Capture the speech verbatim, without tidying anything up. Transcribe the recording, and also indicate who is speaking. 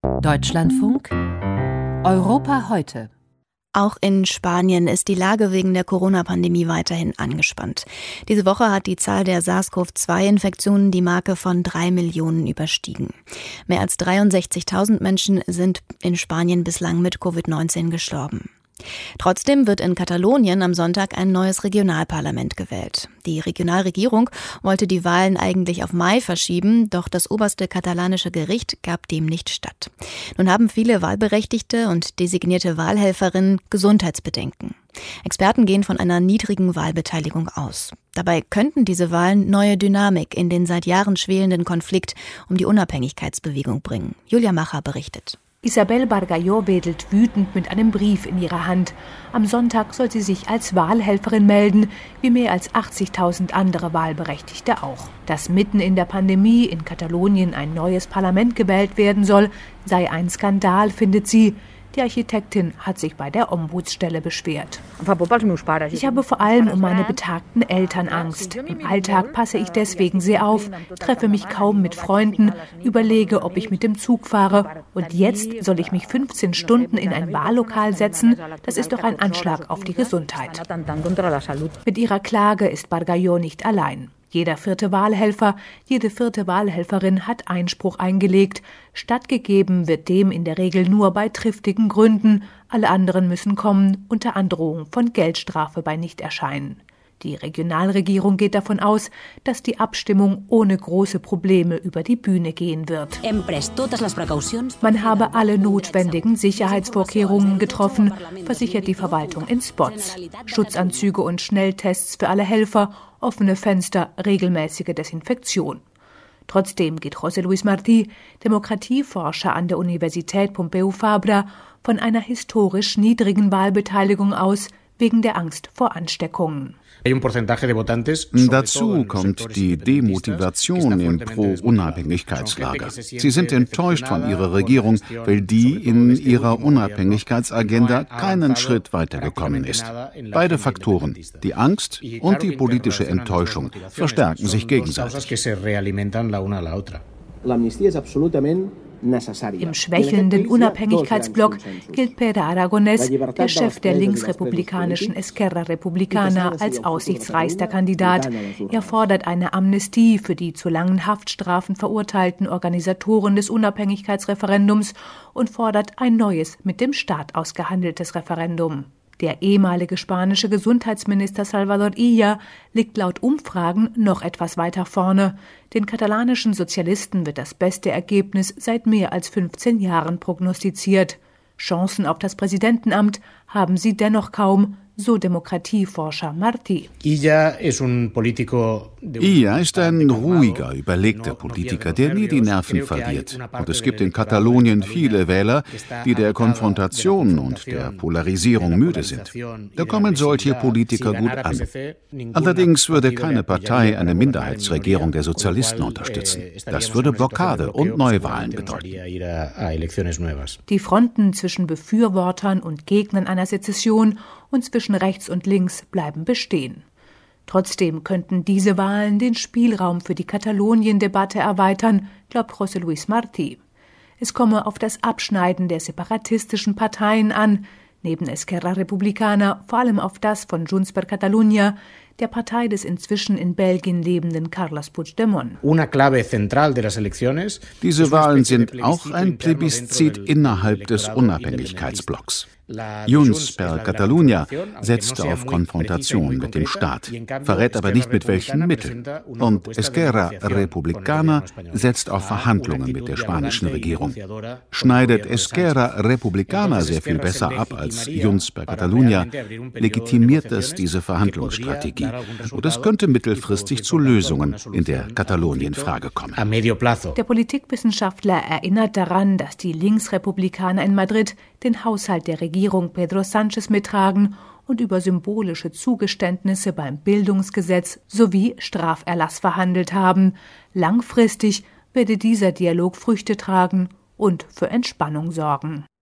Speaker 1: Deutschlandfunk Europa heute.
Speaker 2: Auch in Spanien ist die Lage wegen der Corona-Pandemie weiterhin angespannt. Diese Woche hat die Zahl der SARS-C o V zwei Infektionen die Marke von drei Millionen überstiegen. Mehr als dreiundsechzigtausend Menschen sind in Spanien bislang mit Covid neunzehn gestorben. Trotzdem wird in Katalonien am Sonntag ein neues Regionalparlament gewählt. Die Regionalregierung wollte die Wahlen eigentlich auf Mai verschieben, doch das oberste katalanische Gericht gab dem nicht statt. Nun haben viele Wahlberechtigte und designierte Wahlhelferinnen Gesundheitsbedenken. Experten gehen von einer niedrigen Wahlbeteiligung aus. Dabei könnten diese Wahlen neue Dynamik in den seit Jahren schwelenden Konflikt um die Unabhängigkeitsbewegung bringen. Julia Macher berichtet.
Speaker 3: Isabel Bargalló wedelt wütend mit einem Brief in ihrer Hand. Am Sonntag soll sie sich als Wahlhelferin melden, wie mehr als achtzigtausend andere Wahlberechtigte auch. Dass mitten in der Pandemie in Katalonien ein neues Parlament gewählt werden soll, sei ein Skandal, findet sie. Die Architektin hat sich bei der Ombudsstelle beschwert. Ich habe vor allem um meine betagten Eltern Angst. Im Alltag passe ich deswegen sehr auf, treffe mich kaum mit Freunden, überlege, ob ich mit dem Zug fahre. Und jetzt soll ich mich fünfzehn Stunden in ein Wahllokal setzen? Das ist doch ein Anschlag auf die Gesundheit. Mit ihrer Klage ist Bargalló nicht allein. Jeder vierte Wahlhelfer, jede vierte Wahlhelferin hat Einspruch eingelegt. Stattgegeben wird dem in der Regel nur bei triftigen Gründen. Alle anderen müssen kommen, unter Androhung von Geldstrafe bei Nichterscheinen. Die Regionalregierung geht davon aus, dass die Abstimmung ohne große Probleme über die Bühne gehen wird. Man habe alle notwendigen Sicherheitsvorkehrungen getroffen, versichert die Verwaltung in Spots. Schutzanzüge und Schnelltests für alle Helfer, offene Fenster, regelmäßige Desinfektion. Trotzdem geht José Luis Martí, Demokratieforscher an der Universität Pompeu Fabra, von einer historisch niedrigen Wahlbeteiligung aus, wegen der Angst vor Ansteckungen.
Speaker 4: Dazu kommt die Demotivation im Pro-Unabhängigkeitslager. Sie sind enttäuscht von ihrer Regierung, weil die in ihrer Unabhängigkeitsagenda keinen Schritt weitergekommen ist. Beide Faktoren, die Angst und die politische Enttäuschung, verstärken sich gegenseitig.
Speaker 3: Im schwächelnden Unabhängigkeitsblock gilt Pere Aragonès, der Chef der linksrepublikanischen Esquerra Republicana, als aussichtsreichster Kandidat. Er fordert eine Amnestie für die zu langen Haftstrafen verurteilten Organisatoren des Unabhängigkeitsreferendums und fordert ein neues, mit dem Staat ausgehandeltes Referendum. Der ehemalige spanische Gesundheitsminister Salvador Illa liegt laut Umfragen noch etwas weiter vorne. Den katalanischen Sozialisten wird das beste Ergebnis seit mehr als fünfzehn Jahren prognostiziert. Chancen auf das Präsidentenamt haben sie dennoch kaum, so Demokratieforscher Martí.
Speaker 4: Illa ist ein ruhiger, überlegter Politiker, der nie die Nerven verliert. Und es gibt in Katalonien viele Wähler, die der Konfrontation und der Polarisierung müde sind. Da kommen solche Politiker gut an. Allerdings würde keine Partei eine Minderheitsregierung der Sozialisten unterstützen. Das würde Blockade und Neuwahlen bedeuten.
Speaker 3: Die Fronten zwischen Befürwortern und Gegnern einer Sezession und zwischen rechts und links bleiben bestehen. Trotzdem könnten diese Wahlen den Spielraum für die Katalonien-Debatte erweitern, glaubt José Luis Martí. Es komme auf das Abschneiden der separatistischen Parteien an, neben Esquerra Republicana vor allem auf das von Junts per Catalunya, der Partei des inzwischen in Belgien lebenden Carles Puigdemont.
Speaker 4: Diese Wahlen sind auch ein Plebiszit innerhalb des Unabhängigkeitsblocks. Junts per Catalunya setzt auf Konfrontation mit dem Staat, verrät aber nicht mit welchen Mitteln. Und Esquerra Republicana setzt auf Verhandlungen mit der spanischen Regierung. Schneidet Esquerra Republicana sehr viel besser ab als Junts per Catalunya, legitimiert das diese Verhandlungsstrategie. Und es könnte mittelfristig zu Lösungen in der Katalonien-Frage kommen.
Speaker 3: Der Politikwissenschaftler erinnert daran, dass die Linksrepublikaner in Madrid den Haushalt der Regierung Pedro Sánchez mittragen und über symbolische Zugeständnisse beim Bildungsgesetz sowie Straferlass verhandelt haben. Langfristig werde dieser Dialog Früchte tragen und für Entspannung sorgen.